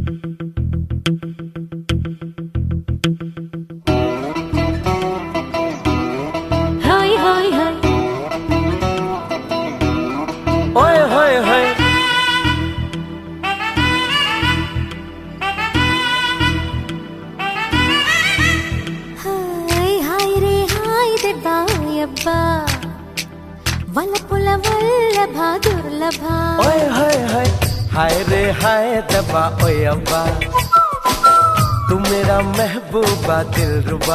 వలపుల వల్లభ దుర్లభ ఓయ్ hi hi हाय रे हाय दबा ओए अब्बा तू मेरा महबूबा दिलरुबा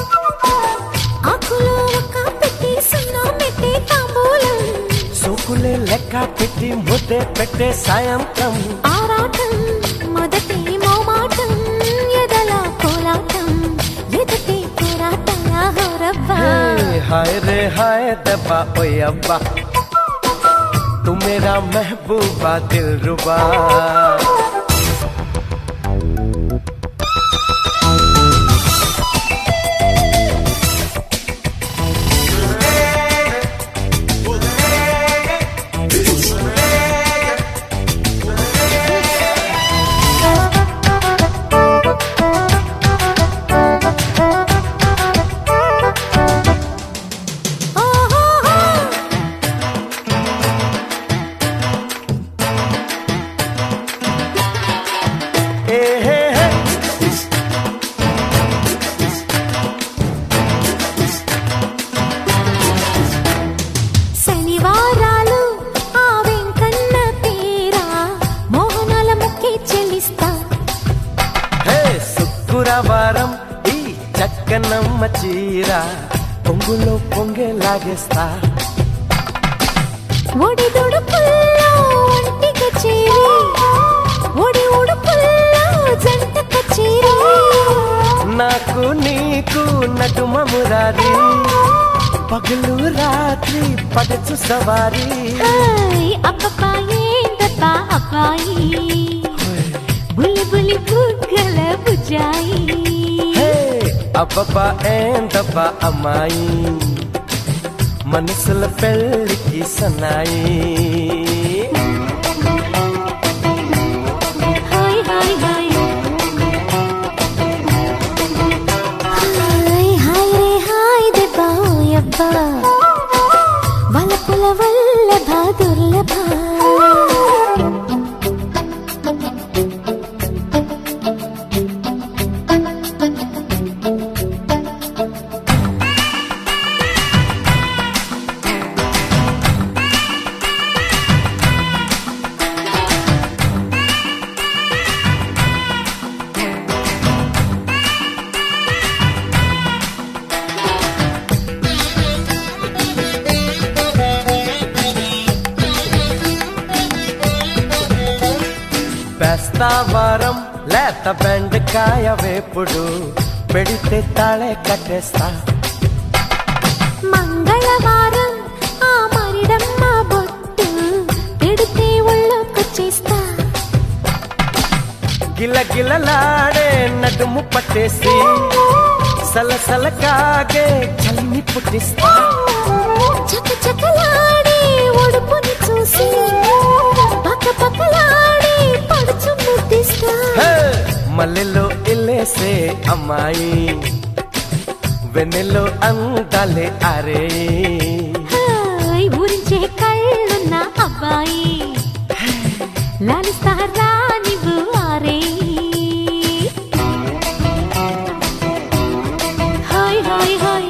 ఆకులో ఒక పెట్టి సున్నా మెట్టి తాంబూలం సోకులే లెక్క పెట్టి ముద్దే పెట్టే సాయంత్రం ఆరాటం మొదటి మోమాటం ఎదల కోలాటం ఎదటి కోరాటం హోరబ్బా हाय रे हाय दबा ओए अब्बा तू मेरा महबूबा दिलरुबा వారం ఈ చక్కనమ్మ చీర పొంగులో పొంగే లాగేస్తా ఒడి దుడుపుల్లో ఒంటి కచేరి ఒడి ఉడుపుల్లో జంట కచేరి నాకు నీకు నటుమ మురారి పగలు రాత్రి పడచు సవారీ అబ్బాయి దబ్బా అబ్బాయి బుల్లి బుల్లి బుగ్గల బుజ్జాయి అబ్బబ్బా ఏందబ్బా అమ్మాయి మనసుల పెళ్ళికి సన్నాయి హాయ్ హాయ్ హాయ్ హాయ్ హాయ్ రే హాయ్ దబ్బా అబ్బా వలపుల వల్లభ దుర్లభ వారం లేత బెండకాయ వేపుడు పెడితే తాళే కట్టేస్తా మంగళవారం ఆ మరిడమ్మ బొట్టు పెడితే ఒళ్ళొకొచ్చేస్తా గిలగిలలాడే నడుము పట్టేసి సలసల కాగే చలిని పుట్టిస్తా చకచకలాడే ఒడుపుని చూసి పక్కపక్కలాడే పడుచు ముద్దిస్తా మల్లెలో ఇల్లేసే అమ్మాయి వెన్నెల్లో అందాలే అరే ఊరించే కళ్ళున్న అబ్బాయి లాలిస్తారా నీవు ఆరే హాయ్ హాయ్ హాయ్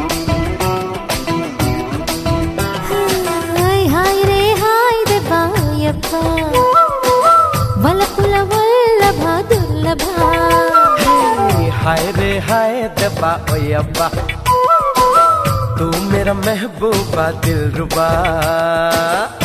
హాయ్ హాయ్ రే హాయ్ దబ్బా అబ్బా వలపుల వల్లభ దుర్లభ हाय रे हाय दबा ओए अब्बा तू मेरा महबूबा दिलरुबा